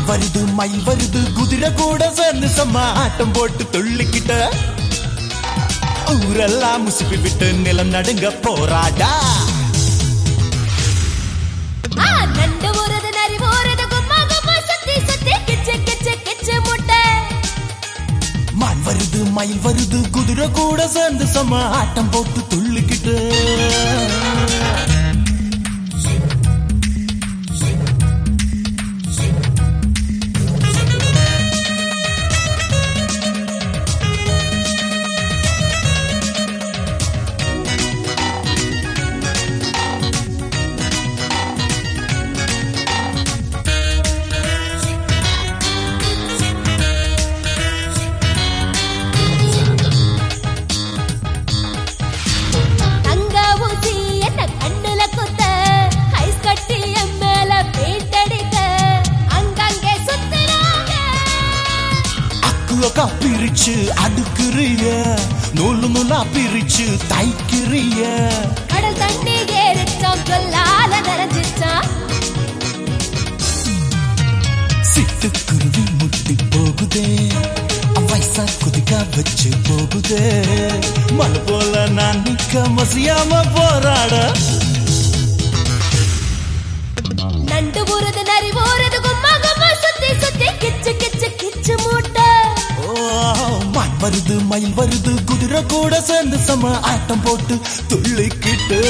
வருது மயில் வருது குதிரை கூட சேர்ந்து செம்ம ஆட்டம் போட்டு துள்ளிக்கிட்ட ஊரெல்லாம் முசுப்பி விட்டு நிலம் நடுங்க போராடா. நண்டு ஊறது நரி ஊறது கும்மா கும்மா சுத்தி சுத்தி கிச்சு கிச்சு கிச்சு முட்டை. மான் வருது மயில் வருது குதிரை கூட சேர்ந்து செம்ம ஆட்டம் போட்டு துள்ளிக்கிட்டு பிரிச்சு அடுக்குறிய நூலு நூலா பிரிச்சு தைக்கிறிய. கடல் தண்ணி ஏறிச்சாம் சொல்லால நிறைஞ்சிச்சாம். சிட்டுக்குருவி முட்டி போகுதே வயசா குதிக்க வச்சு போகுதே. மழை போல நான் நிக்க மசியாம போராட. நண்டு ஊறது நரி ஊறது கும்மா கும்மா சுத்தி சுத்தி கிச்சு கிச்சு கிச்சு மூட்டை. மான் வருது மயில் வருது குதிரை கூட சேர்ந்து செம ஆட்டம் போட்டு துள்ளிக்கிட்டு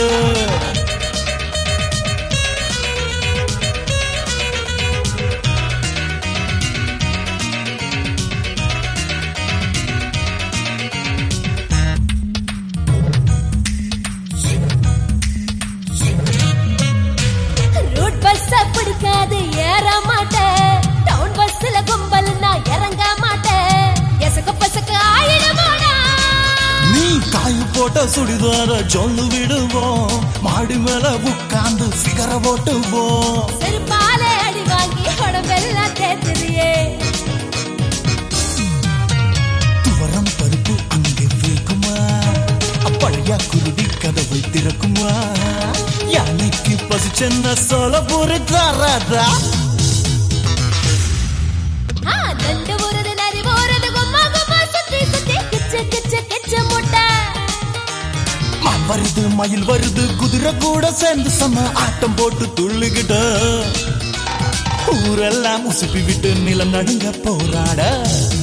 ரூட் பஸ் பிடிக்காது ஏற மாட்டேன். டவுன் பஸ்ல கும்பல் நான் இறங்க மாட்டேன். நீ காய் போட்ட சுடிதார சொல்லு விடுவோம். மாடி மேல உட்கார்ந்து சிகர போட்டுவோம். செருப்பாலே அடி வாங்கி உடம்பெல்லாம் தேத்துறியே. துவரம் பருப்பு அங்கே வைக்குமா பழைய குருடி கதவை திறக்குமா. யானைக்கு பசிச்சென்ன சொல்ல பொறி தராதா. நண்டு ஊறது நரி ஊறது கும்மா கும்மா சுத்தி சுத்தி கிச்சு கிச்சு கிச்சு முட்டை. மான் வருது மயில் வருது குதிரை கூட சேர்ந்து செம ஆட்டம் போட்டு துள்ளிக்கிட்ட ஊரெல்லாம் முசுப்பி விட்டு நிலம் நடுங்க போராட.